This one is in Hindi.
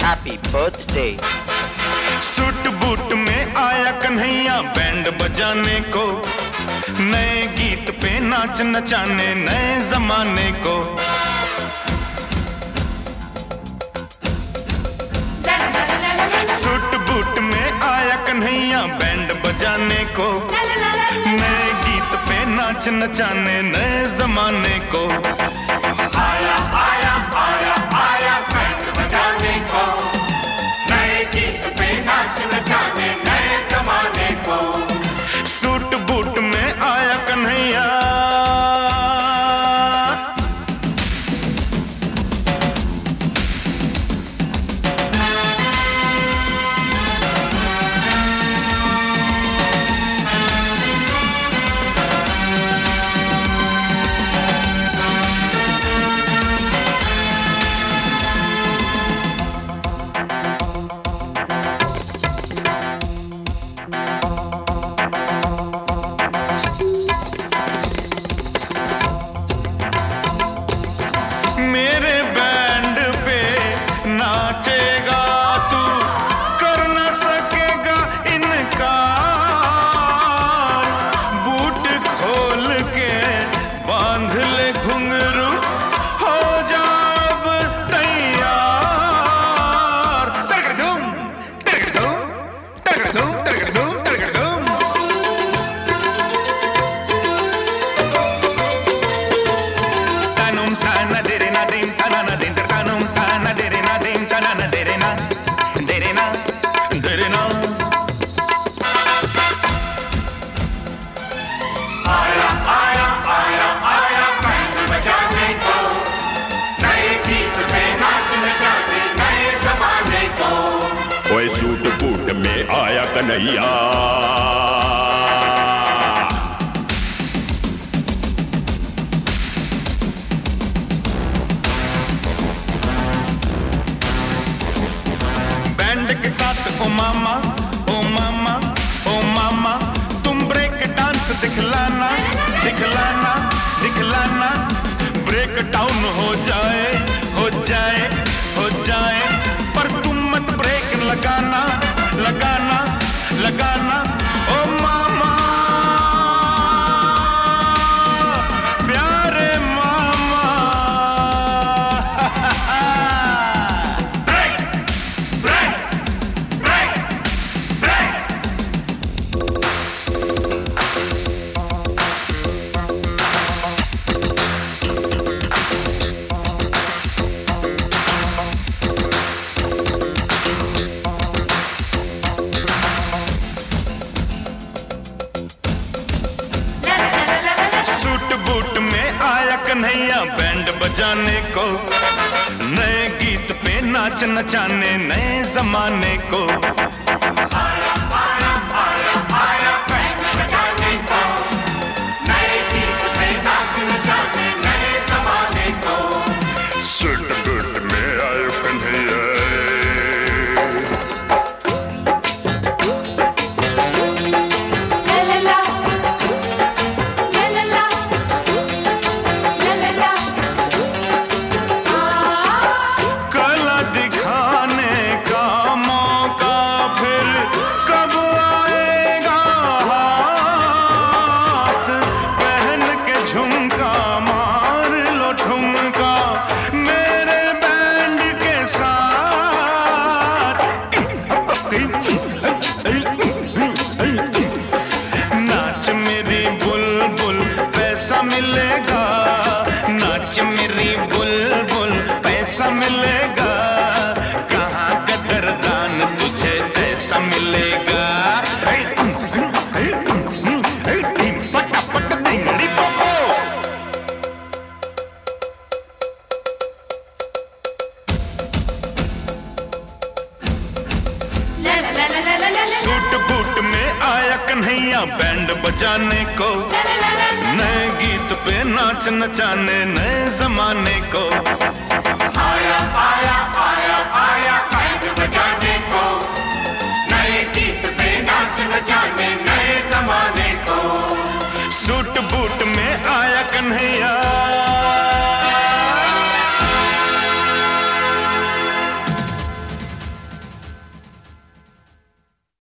Happy birthday. सूट बूट में आया कन्हैया बैंड बजाने को, नए गीत पे नाच नचाने नए जमाने को। सूट बूट में आया कन्हैया बैंड बजाने को, नए गीत पे नाच नचाने नए जमाने को। आया आया आया आया बैंड बजाने को, नए गीत पे नाच नचाने नए जमाने को। सूट बूट में आया कन्हैया, मेरे बैंड पे नाचेगा तू, कर न सकेगा इनकार। बूट खोल के बांध ले घुंघरू, हो जा अब तैयार। तरकड़धूम तरकड़धूम तरकड़धूम तरकड़धूम तरकड़धूम। आया आया आया आया बैंड बजाने को, नए गीत पे नाच नचाने नए जमाने को। ओए सूट बूट में आया कन्हैया, बैंड के साथ ओ मामा ओ मामा ओ मामा, तुम ब्रेक डांस दिखलाना दिखलाना दिखलाना। ब्रेक डाउन हो जाए हो जाए हो जाए, पर तुम मत ब्रेक लगाना लगाना लगाना। ओ मामा प्यारे मामा। Break break break break. Suit boot में आया कन्हैया बैंड बजाने को, नए गीत पे नाच नचाने नए जमाने को। आया आया आया आया बैंड बजाने को, नए गीत पे नाच नचाने नए जमाने को। सूट बूट में आया कन्हैया, कला दिखाने का मौका फिर कब आएगा हाथ। पहन के झुमका मार लो ठुमका मेरे बैंड के साथ। नाच मेरी बुलबुल पैसा मिलेगा, नाच मेरी बुलबुल पैसा मिलेगा। कहाँ कदरदान तुझे ऐसा मिलेगा। पटापट दिंगड़ी पोपो। सूट बूट में आया कन्हैया बैंड बजाने को, नए गीत पे नाच नचाने नए जमाने को। आया आया